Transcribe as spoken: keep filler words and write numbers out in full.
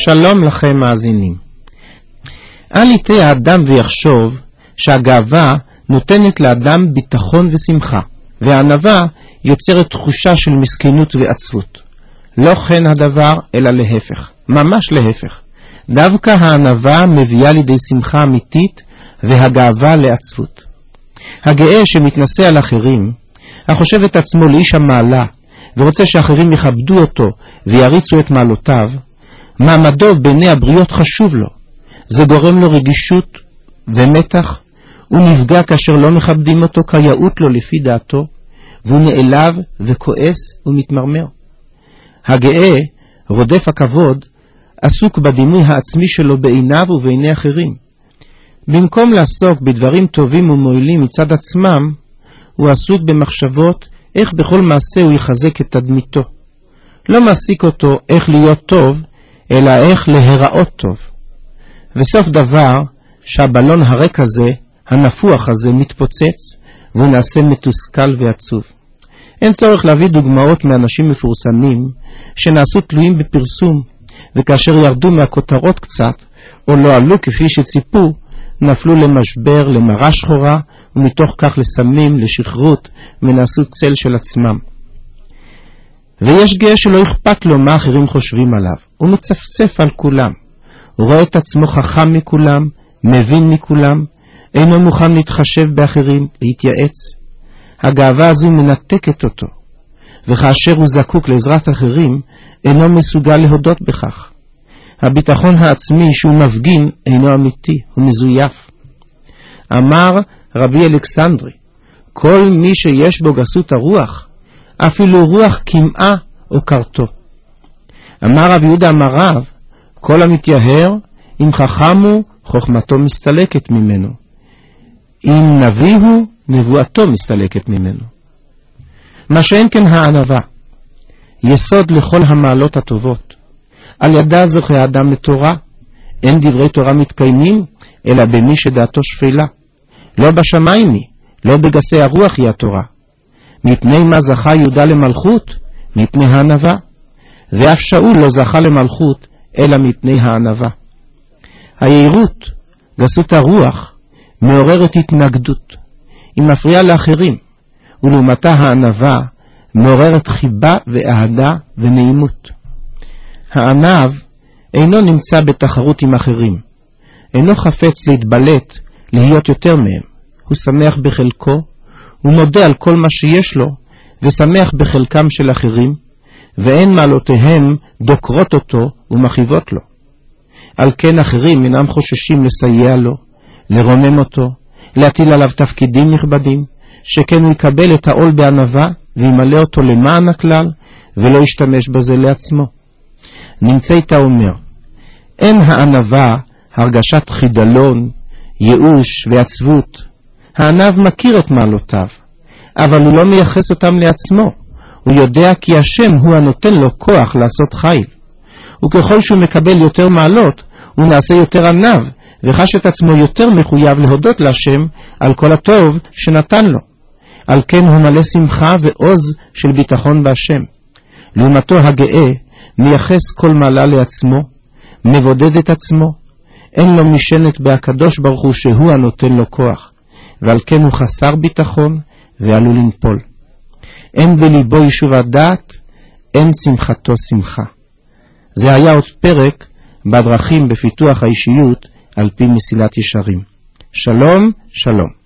שלום לכם מאזינים. אל יטעה האדם ויחשוב שהגאווה נותנת לאדם ביטחון ושמחה, והענווה יוצרת תחושה של מסכנות ועצבות. לא כן הדבר, אלא להפך, ממש להפך. דווקא הענווה מביאה לידי שמחה אמיתית, והגאווה לעצבות. הגאה שמתנשא על אחרים, החושב את עצמו לאיש המעלה, ורוצה שאחרים יכבדו אותו ויריצו את מעלותיו, מעמדו בעיני הבריות חשוב לו. זה גורם לו רגישות ומתח, הוא נפגע כאשר לא מכבדים אותו כיאות לו לפי דעתו, והוא נעלב וכועס ומתמרמר. הגאה, רודף הכבוד, עסוק בדימוי העצמי שלו בעיניו ובעיני אחרים. במקום לעסוק בדברים טובים ומועילים מצד עצמם, הוא עסוק במחשבות איך בכל מעשה הוא יחזק את תדמיתו. לא מעסיק אותו איך להיות טוב, אלא איך להיראות טוב. וסוף דבר שהבלון הריק הזה, הנפוח הזה, מתפוצץ, והוא נעשה מתוסכל ועצוב. אין צורך להביא דוגמאות מאנשים מפורסמים שנעשו תלויים בפרסום, וכאשר ירדו מהכותרות קצת, או לא עלו כפי שציפו, נפלו למשבר, למראה שחורה, ומתוך כך לסמים, לשכרות, ונעשו צל של עצמם. ויש גאה שלא אכפת לו מה אחרים חושבים עליו. הוא מצפצף על כולם. הוא רואה את עצמו חכם מכולם, מבין מכולם, אינו מוכן להתחשב באחרים, להתייעץ. הגאווה הזו מנתקת אותו, וכאשר הוא זקוק לעזרת אחרים, אינו מסוגל להודות בכך. הביטחון העצמי שהוא מפגין אינו אמיתי, הוא מזויף. אמר רבי אלכסנדרי, כל מי שיש בו גסות הרוח, אפילו רוח כמעה או קרתו. אמר רבי יהודה אמר רב, כל המתייהר, אם חכם הוא, חוכמתו מסתלקת ממנו. אם נביא הוא, נבואתו מסתלקת ממנו. מה שאין כן הענווה, יסוד לכל המעלות הטובות. על ידה זוכה האדם לתורה, אין דברי תורה מתקיימים, אלא במי שדעתו שפלה. לא בשמיים היא, לא בגסי הרוח היא התורה. מפני מה זכה יהודה למלכות? מפני הענווה. ואף שאול לא זכה למלכות, אלא מפני הענווה. היעירות, גסות הרוח, מעוררת התנגדות. היא מפריעה לאחרים, ולעומתה הענווה מעוררת חיבה ואהדה ונעימות. הענב אינו נמצא בתחרות עם אחרים, אינו חפץ להתבלט, להיות יותר מהם. הוא שמח בחלקו, הוא מודה על כל מה שיש לו, ושמח בחלקם של אחרים, ואין מעלותיהם דוקרות אותו ומחיבות לו. על כן אחרים אינם חוששים לסייע לו, לרומם אותו, להטיל עליו תפקידים נכבדים, שכן הוא יקבל את העול בענווה, וימלא אותו למען הכלל, ולא ישתמש בזה לעצמו. נמצאת אומר, אין הענווה הרגשת חידלון, ייאוש ועצבות. הענב מכיר את מעלותיו, אבל הוא לא מייחס אותם לעצמו. הוא יודע כי השם הוא הנותן לו כוח לעשות חיל. וככל שהוא מקבל יותר מעלות, הוא נעשה יותר ענב, וחש את עצמו יותר מחויב להודות להשם על כל הטוב שנתן לו. על כן הוא מלא שמחה ועוז של ביטחון בהשם. לעומתו הגאה מייחס כל מעלה לעצמו, מבודד את עצמו, אין לו משנת בהקדוש ברוך הוא שהוא הנותן לו כוח, ועל כן הוא חסר ביטחון ועלול לנפול. אין בליבו יישוב הדעת, אין שמחתו שמחה. זה היה עוד פרק בדרכים בפיתוח האישיות על פי מסילת ישרים. שלום, שלום.